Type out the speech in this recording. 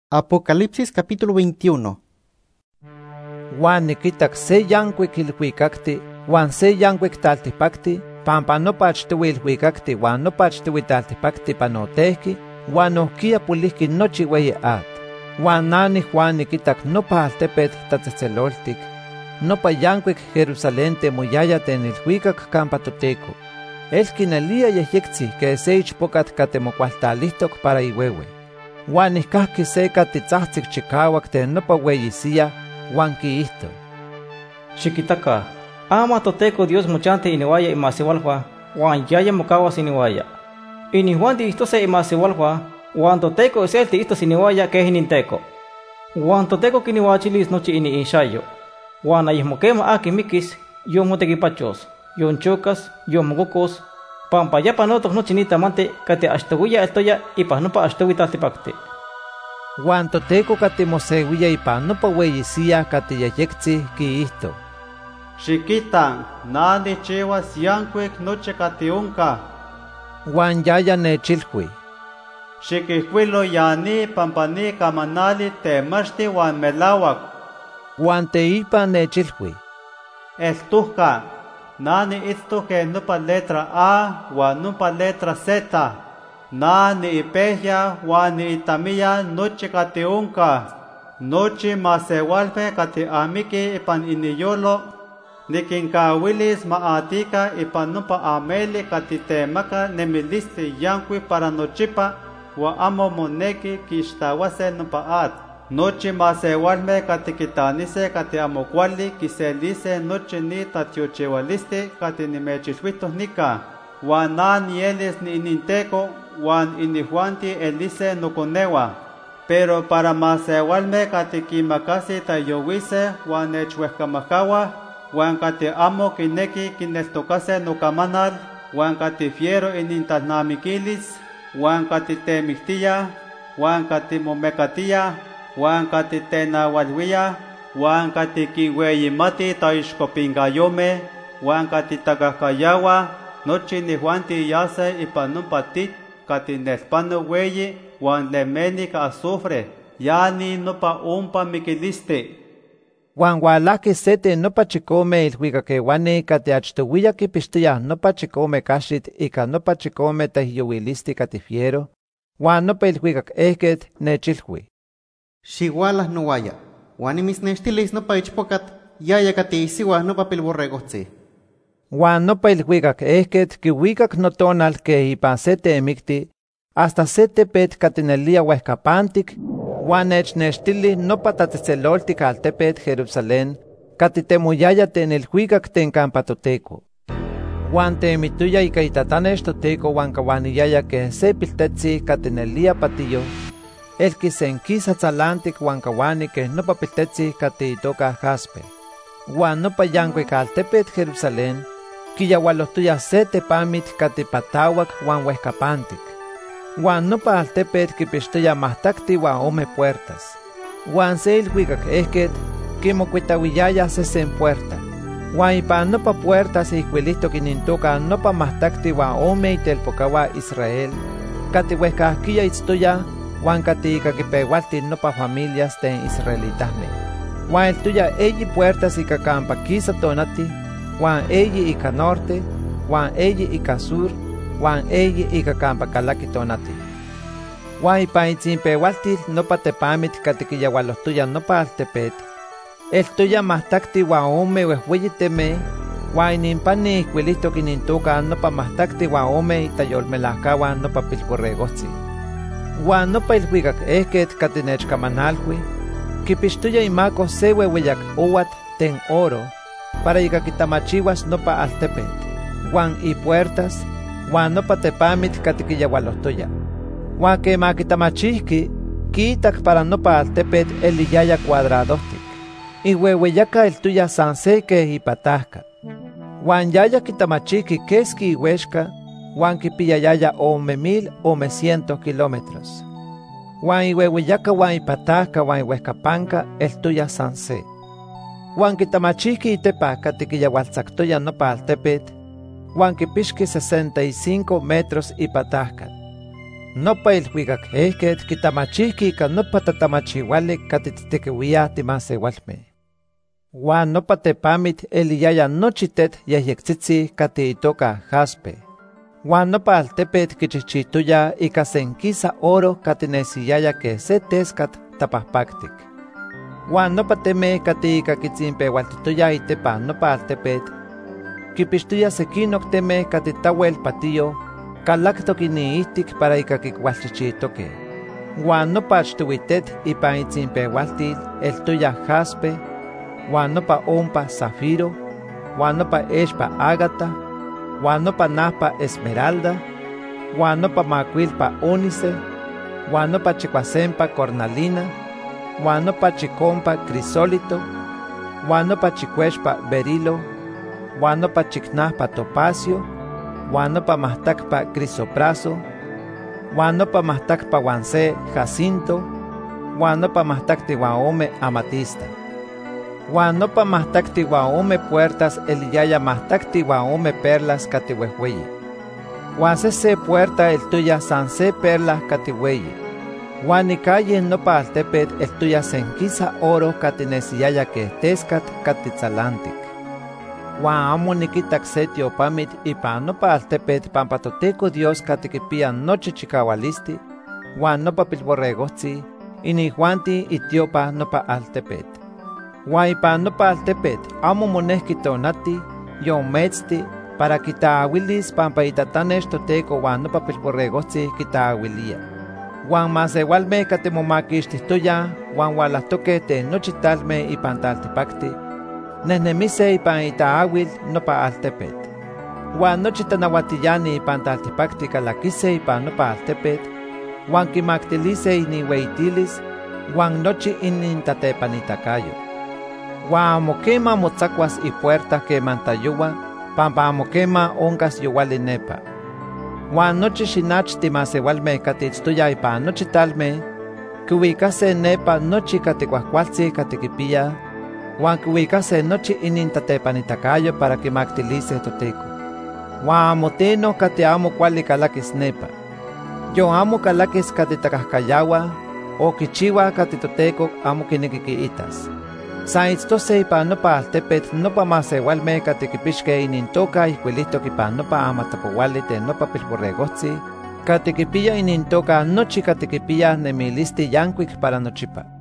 Apocalipsis capítulo 21. Juan nikitak se yankuik ilhuikakti, Juan se yankuik taltipakti, pampa nopa achtowi ilhuikakti, Juan nopa achtowi taltipakti panotehki, Juan nohkia pulihki nochi weyi at. Juan nani Juan nikitak nopa altepet tatzetzeloltik, nopa yankuik Jerusalén temuyaya ten ilhuikak kampa Toteco. Elkinelia yehyekzi ke se ichpokat katemokualtalihtok para iwewe. Juan nihkahki se katitzahtzik chikawak ten nopa weyisiya, Juan kiihto: Xikitaka, ama Toteco Dios mochante iniwaya imasewalhua, Juan yaya mokawas iniwaya. Ini Juan tiihtose imasewalhua, Juan Toteco isel tiihtos iniwaya kehininteco. Juan Toteco kiniwachilis nochi ini inshayo. Juan ayihmokema aki mikis, yon motekipachos, yon chokas, yon mogokos, pampa ya panotok nochi nitamante kate ashtowiya eltoya ipa nopa ashtowi taltipakti. Juan Toteco katemosewiya ipa nopa weyisiya kateyayekzi kiihto: Xikita, nani chiwas yankuik noche kationka. Juan yaya nechilhui: Xikihkuilo yani pampani kamanali temachti Juan melawak. Juan teipa nechilhui: Eltuhka, nani itztuke nopa letra A Juan nopa letra Z. Nani ipehya Juan itamiya noche kationka. Nochi masewalpe kati amiki ipan iniyolo. Nikinkawilis maatika ipan nopa ameli kati temaka nemilisti yankui para nochipa wa amo moneki kishtawase nopa at. Nochi masewalme kati kitanise kati amokwali kiselise nochi ni tatiochewaliste kati nimechilhuitos nika. Juan nani elis ni ininteko, Juan inihuanti elise nokonewa. Pero para masewalme kati kimakasi tayowise Juan echwehkamakawa, Juan kati amo kineki kinestokase nokamanal, Juan kati fiero inintalnamikilis, Juan kati temiktiya, Juan kati momekatiya, Juan kati tenawalwiya, Juan kati kiweyimati taixkopingayome, Juan kati takahkayawa, nochi ni Juan tiyase ipan nopa tit kati nespano weyi, Juan lemenik azufre, yani nopa umpa mikiliste. Juan walaki sete nopa chikome ilhuikakewani kati achtowiya kipixtiya nopa chikome kaxit ika nopa chikome tehyowilisti kati fiero, Juan nopa ilhuikak ehket nechilhui: Xiwalas nowaya, Juan nimisnextilis nopa ichpokat, yaya kati isiwa nopa pilborregotzi. Juan nopa ilhuikak ehket kiwikak notonal ke ipan se temikti, hasta se tepet katinelia wehkapantik, Juan nechnextili nopa tatzetzeloltik altepet Jerusalén, katitemuyaya ten ilhuikak ten kampa Toteco. Juan temituya ika itatanex Toteco Juan kawaniyaya ke se piltetzi katinelia patiyo, elki senkisa tzalantik Juan kawani ke nopa piltetzi kati itoka jaspe. Juan nopa yankuik altepet Jerusalén, kiyawalohtuya se tepamit kati patawak Juan wehkapantik. Juan nopa altepet kipixtoya mahtakti Juan ome puertas. Juan se ilhuikak ehket kimokuitawiyaya sesen puerta. Juan ipan nopa puertas ihkuilihtok inintoka nopa mahtakti Juan ome itelpokawa Israel, kati wehkahkiya itztoya Juan kati ika kipewalti nopa familias ten israelitahme. Juan eltuya eyi puertas ika kampa kisa tonati, Juan eyi ika norte, Juan eyi ika sur, Juan eyi ika kampa kalaki tonati. Juan ipan itzinpewaltil nopa tepamit kati kiyawalohtuya nopa altepet, eltuya mahtakti Juan ome wehweyi teme, Juan ininpani ihkuilihtok inintoka nopa mahtakti Juan ome itayolmelahkawan nopa pilborregotzi. Juan nopa ilhuikak ehket kati nechkamanalhui, kipixtoya imako se weweyak owat ten oro, para ika kitamachiwas nopa altepet, Juan ipuertas, Juan nopa tepamit kati kiyawalohtoya. Juan kema kitamachihki, kiitak para nopa altepet eliyaya cuadradohtik, iweweyaka eltuya san se ke ipatahka. Juan yaya kitamachihki keski iwexka, Juan kipiyayaya 1,100 kilómetros. Juan iweweyaka Juan ipatahka Juan iwehkapanka eltuya san se. Juan kitamachihki itepa kati kiyawaltzaktoya nopa altepet, Juan kipixki 65 metros ipatahka. nopa ilhuicac ehquetl quitamachihqui ica nopa tatamachiuali catititequiuiah timasewalmeh. Huan nopa tepamit eliyaya nochi tetl yehyectzitzi cati itoca jaspe. Huan nopa altepet quichihchihtoya ica senquisa oro catinesiaya que se tescat tapahpactic. Huan nopa temeh cati ica quitzimpeualtitoya itepa nopa altepet quipixtoya sequinoc temeh cati tawel patillo calactoc iniihtic para ica quicualchichihtoque. Huan nopa achtohuitet ipan itzimpeualtil eltoya jaspe, huan nopa ompa zafiro, huan nopa expa ágata, huan nopa nahpa esmeralda, huan nopa macuilpa ónice, huan nopa chicuasempa cornalina, huan nopa chicompa crisólito, huan nopa chicuexpa berilo, huan nopa chicnahpa topacio, huan nopa mahtacpa crisopraso, huan nopa mahtacpa huan se jacinto, huan nopa mahtacti huan ome amatista. Huan nopa mahtacti huan ome puertas eliyaya mahtacti huan ome perlas catihuehhueyi. Huan se puerta eltoya san se perla catihueyi. Huan icalle nopa altepet eltoya senquisa oro catinesiaya que tescat catitzalantic. Huan amo niquitac se tiopamit ipan nopa altepet pampa Toteco Dios catiquipia nochi chicaualisti, huan nopa pilborregotzi, inihuanti itiopa nopa altepet. Huan ipan nopa altepet amo monehqui tonati, yometzti, para quitaahuilis pampa itatanex Toteco huan nopa pilborregotzi quitaahuilia. Huan masewalmeh catimomaquixtihtoya huan hualahtoque te nochi talmeh ipan taltipacti, nehnemise ipan itaahuil nopa altepet. Huan nochi tanauatiyani ipan taltipacti calaquise ipan nopa altepet, huan quimactilise inihueitilis, huan nochi inintatepanitacayo. Huan amo quema motzacuas ipuerta queman tayoua, pampa amo quema oncas youali nepa. Huan nochi xinachti masewalmeh catitztoya ipan nochi talmeh, quiuicase nepa nochi caticuahcualtzi catiquipia, huan quiuicase nochi inintatepanitacayo para quimactilise Toteco. Huan amo teno cati amo cuali calaquis nepa. Yo amo calaquis catitacahcayaua, o quichiua cati Toteco amo quiniquiquiitas. San itztose ipan nopa altepet nopa masewalmeh catiquipixque inintoca ihcuilihtoc ipan nopa amatapouali te nopa pilborregotzi, catiquipia inintoca nochi catiquipia nemilisti yancuic para nochipa.